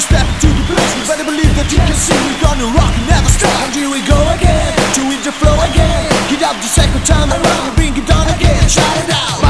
step into the place, you better believe that you can see we're gonna rock and never stop. And here we go again, to hit the flow again. Get up the second time around, bring it on again, shout it out.